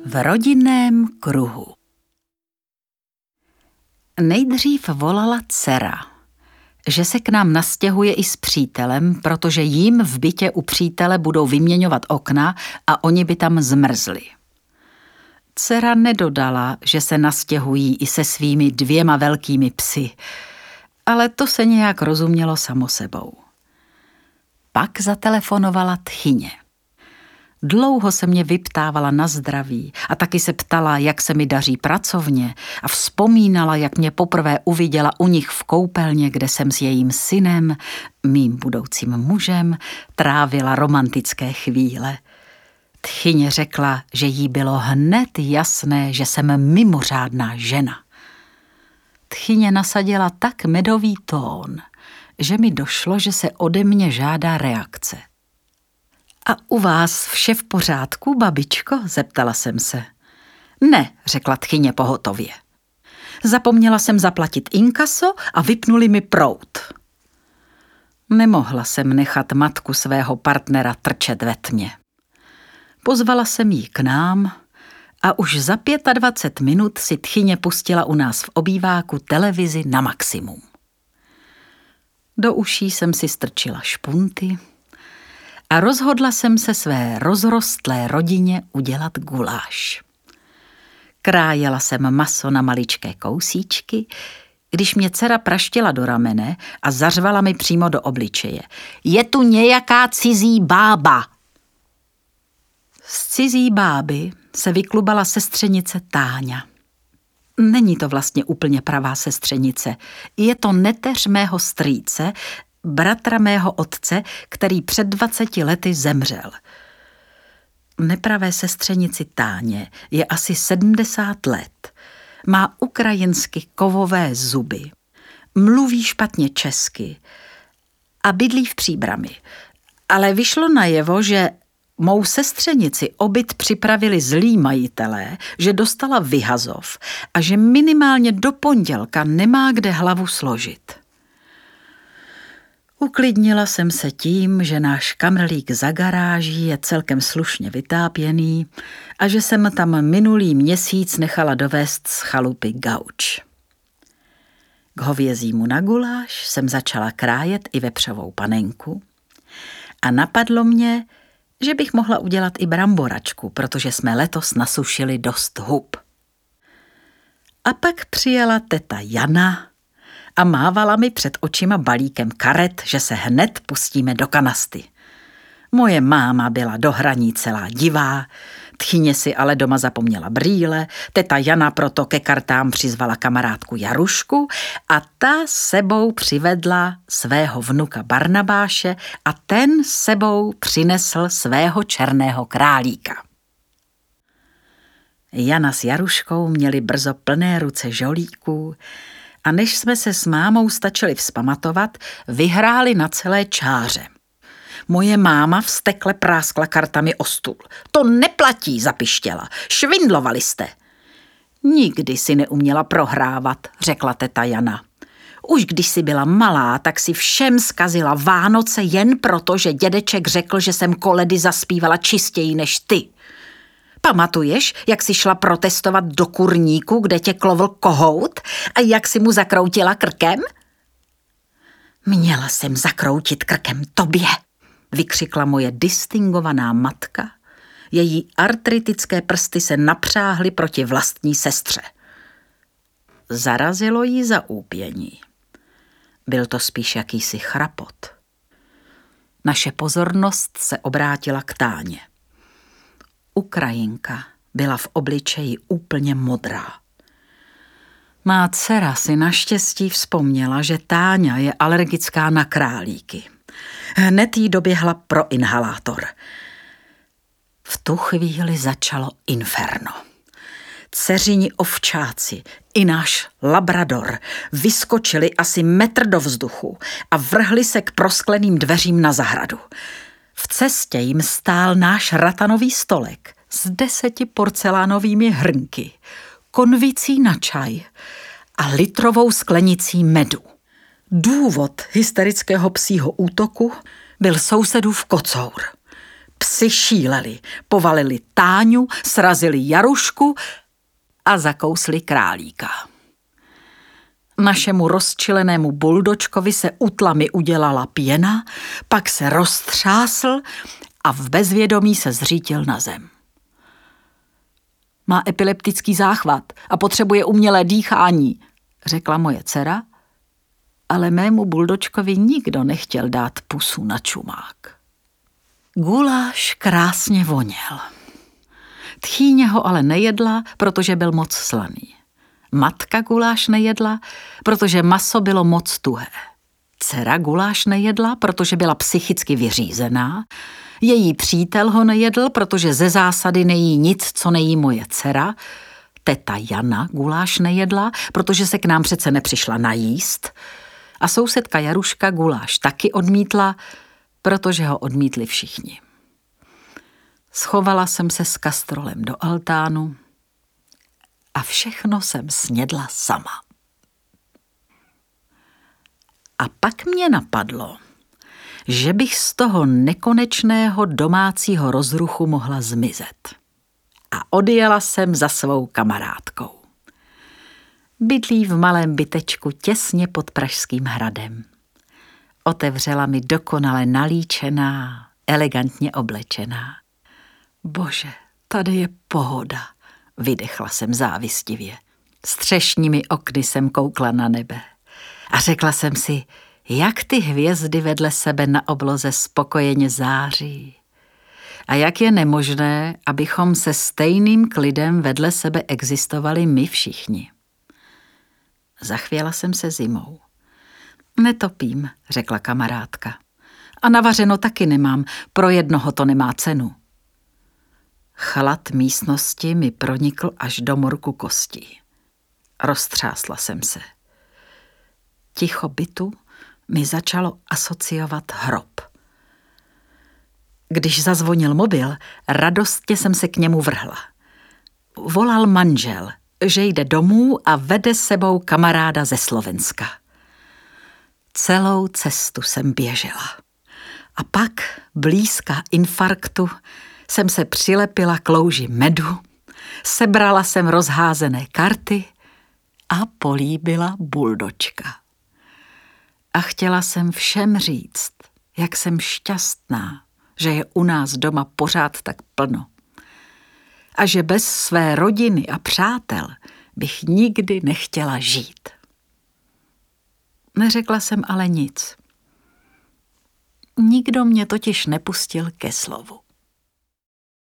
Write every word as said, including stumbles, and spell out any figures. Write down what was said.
V rodinném kruhu. Nejdřív volala dcera, že se k nám nastěhuje i s přítelem, protože jim v bytě u přítele budou vyměňovat okna a oni by tam zmrzli. Dcera nedodala, že se nastěhují i se svými dvěma velkými psy, ale to se nějak rozumělo samo sebou. Pak zatelefonovala tchyně. Dlouho se mě vyptávala na zdraví a taky se ptala, jak se mi daří pracovně a vzpomínala, jak mě poprvé uviděla u nich v koupelně, kde jsem s jejím synem, mým budoucím mužem, trávila romantické chvíle. Tchyně řekla, že jí bylo hned jasné, že jsem mimořádná žena. Tchyně nasadila tak medový tón, že mi došlo, že se ode mě žádá reakce. A u vás vše v pořádku, babičko? Zeptala jsem se. Ne, řekla tchyně pohotově. Zapomněla jsem zaplatit inkaso a vypnuli mi proud. Nemohla jsem nechat matku svého partnera trčet ve tmě. Pozvala jsem jí k nám a už za dvacet pět minut si tchyně pustila u nás v obýváku televizi na maximum. Do uší jsem si strčila špunty a rozhodla jsem se své rozrostlé rodině udělat guláš. Krájela jsem maso na maličké kousíčky, když mě dcera praštila do ramene a zařvala mi přímo do obličeje. Je tu nějaká cizí bába. Z cizí báby se vyklubala sestřenice Táňa. Není to vlastně úplně pravá sestřenice. Je to neteř mého strýce, bratra mého otce, který před dvaceti lety zemřel. Nepravé sestřenici Táně je asi sedmdesát let. Má ukrajinsky kovové zuby, mluví špatně česky a bydlí v Příbrami. Ale vyšlo najevo, že mou sestřenici o byt připravili zlí majitelé, že dostala vyhazov a že minimálně do pondělka nemá kde hlavu složit. Uklidnila jsem se tím, že náš kamrlík za garáží je celkem slušně vytápěný a že jsem tam minulý měsíc nechala dovést z chalupy gauč. K hovězímu na guláš jsem začala krájet i vepřovou panenku a napadlo mě, že bych mohla udělat i bramboračku, protože jsme letos nasušili dost hub. A pak přijela teta Jana a mávala mi před očima balíkem karet, že se hned pustíme do kanasty. Moje máma byla do hraní celá divá, tchyně si ale doma zapomněla brýle, teta Jana proto ke kartám přizvala kamarádku Jarušku a ta sebou přivedla svého vnuka Barnabáše a ten sebou přinesl svého černého králíka. Jana s Jaruškou měli brzo plné ruce žolíků a než jsme se s mámou stačili vzpamatovat, vyhráli na celé čáře. Moje máma vztekle práskla kartami o stůl. To neplatí, zapištěla. Švindlovali jste. Nikdy si neuměla prohrávat, řekla teta Jana. Už když jsi byla malá, tak si všem zkazila Vánoce jen proto, že dědeček řekl, že jsem koledy zaspívala čistěji než ty. Pamatuješ, jak jsi šla protestovat do kurníku, kde tě klovl kohout a jak jsi mu zakroutila krkem? Měla jsem zakroutit krkem tobě, vykřikla moje distingovaná matka. Její artritické prsty se napřáhly proti vlastní sestře. Zarazilo jí zaúpění. Byl to spíš jakýsi chrapot. Naše pozornost se obrátila k Táně. Ukrajinka byla v obličeji úplně modrá. Má dcera si naštěstí vzpomněla, že Táňa je alergická na králíky. Hned jí doběhla pro inhalátor. V tu chvíli začalo inferno. Dceřini ovčáci i náš labrador vyskočili asi metr do vzduchu a vrhli se k proskleným dveřím na zahradu. V cestě jim stál náš ratanový stolek s deseti porcelánovými hrnky, konvicí na čaj a litrovou sklenicí medu. Důvod hysterického psího útoku byl sousedův kocour. Psi šíleli, povalili Táňu, srazili Jarušku a zakousli Králíka. Našemu rozčilenému buldočkovi se utlami udělala pěna, pak se roztřásl a v bezvědomí se zřítil na zem. Má epileptický záchvat a potřebuje umělé dýchání, řekla moje dcera, ale mému buldočkovi nikdo nechtěl dát pusu na čumák. Guláš krásně voněl. Tchýně ho ale nejedla, protože byl moc slaný. Matka guláš nejedla, protože maso bylo moc tuhé. Dcera guláš nejedla, protože byla psychicky vyřízená. Její přítel ho nejedl, protože ze zásady nejí nic, co nejí moje dcera. Teta Jana guláš nejedla, protože se k nám přece nepřišla najíst. A sousedka Jaruška guláš taky odmítla, protože ho odmítli všichni. Schovala jsem se s kastrolem do altánu a všechno jsem snědla sama. A pak mě napadlo, že bych z toho nekonečného domácího rozruchu mohla zmizet. A odjela jsem za svou kamarádkou. Bydlí v malém bytečku těsně pod Pražským hradem. Otevřela mi dokonale nalíčená, elegantně oblečená. Bože, tady je pohoda, vydechla jsem závistivě. Střešními okny jsem koukla na nebe a řekla jsem si, jak ty hvězdy vedle sebe na obloze spokojeně září. A jak je nemožné, abychom se stejným klidem vedle sebe existovali my všichni. Zachvěla jsem se zimou. Netopím, řekla kamarádka. A navařeno taky nemám, pro jednoho to nemá cenu. Chlad místnosti mi pronikl až do morku kostí. Roztřásla jsem se. Ticho bytu mi začalo asociovat hrob. Když zazvonil mobil, radostně jsem se k němu vrhla. Volal manžel, že jde domů a vede sebou kamaráda ze Slovenska. Celou cestu jsem běžela. A pak, blízka infarktu, jsem se přilepila k louži medu, sebrala jsem rozházené karty a políbila buldočka. A chtěla jsem všem říct, jak jsem šťastná, že je u nás doma pořád tak plno. A že bez své rodiny a přátel bych nikdy nechtěla žít. Neřekla jsem ale nic. Nikdo mě totiž nepustil ke slovu.